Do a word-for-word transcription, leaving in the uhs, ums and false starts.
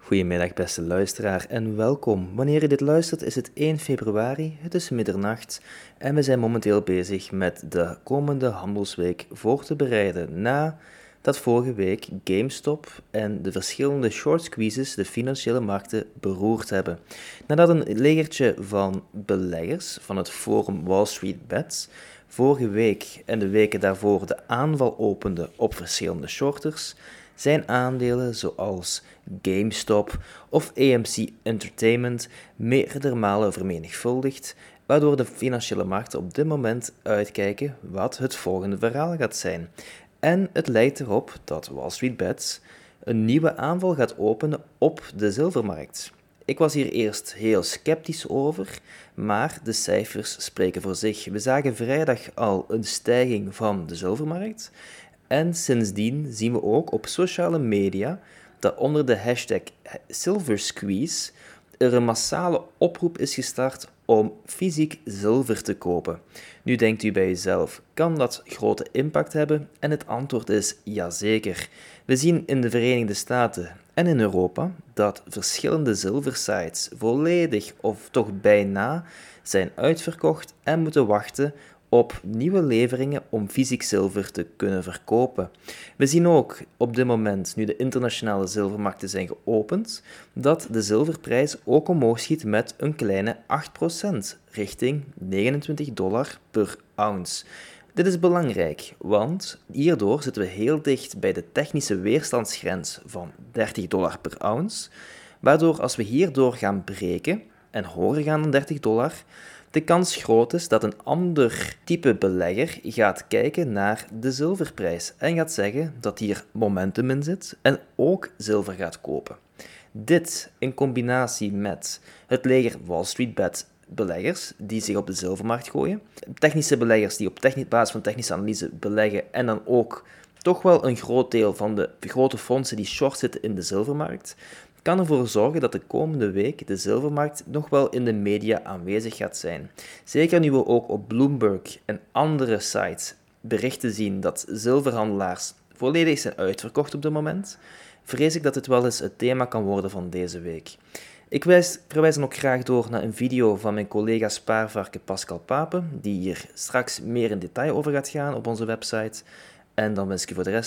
Goedemiddag beste luisteraar en welkom. Wanneer je dit luistert is het één februari, het is middernacht en we zijn momenteel bezig met de komende handelsweek voor te bereiden na dat vorige week GameStop en de verschillende short squeezes de financiële markten beroerd hebben. Nadat een legertje van beleggers van het forum Wall Street Bets vorige week en de weken daarvoor de aanval opende op verschillende shorters, zijn aandelen zoals GameStop of A M C Entertainment meerdere malen vermenigvuldigd, waardoor de financiële markten op dit moment uitkijken wat het volgende verhaal gaat zijn. En het lijkt erop dat Wall Street Bets een nieuwe aanval gaat openen op de zilvermarkt. Ik was hier eerst heel sceptisch over, maar de cijfers spreken voor zich. We zagen vrijdag al een stijging van de zilvermarkt. En sindsdien zien we ook op sociale media dat onder de hashtag SilverSqueeze er een massale oproep is gestart om fysiek zilver te kopen. Nu denkt u bij uzelf, kan dat grote impact hebben? En het antwoord is jazeker. We zien in de Verenigde Staten en in Europa dat verschillende zilversites volledig of toch bijna zijn uitverkocht en moeten wachten op nieuwe leveringen om fysiek zilver te kunnen verkopen. We zien ook op dit moment, nu de internationale zilvermarkten zijn geopend, dat de zilverprijs ook omhoog schiet met een kleine acht procent, richting negenentwintig dollar per ounce. Dit is belangrijk, want hierdoor zitten we heel dicht bij de technische weerstandsgrens van dertig dollar per ounce, waardoor als we hierdoor gaan breken en hoger gaan dan dertig dollar, de kans groot is dat een ander type belegger gaat kijken naar de zilverprijs en gaat zeggen dat hier momentum in zit en ook zilver gaat kopen. Dit in combinatie met het leger Wall Street Bet beleggers die zich op de zilvermarkt gooien, technische beleggers die op techni- basis van technische analyse beleggen en dan ook toch wel een groot deel van de grote fondsen die short zitten in de zilvermarkt, kan ervoor zorgen dat de komende week de zilvermarkt nog wel in de media aanwezig gaat zijn. Zeker nu we ook op Bloomberg en andere sites berichten zien dat zilverhandelaars volledig zijn uitverkocht op dit moment, vrees ik dat dit wel eens het thema kan worden van deze week. Ik wijs, verwijs dan ook graag door naar een video van mijn collega spaarvarken Pascal Pape, die hier straks meer in detail over gaat gaan op onze website. En dan wens ik je voor de rest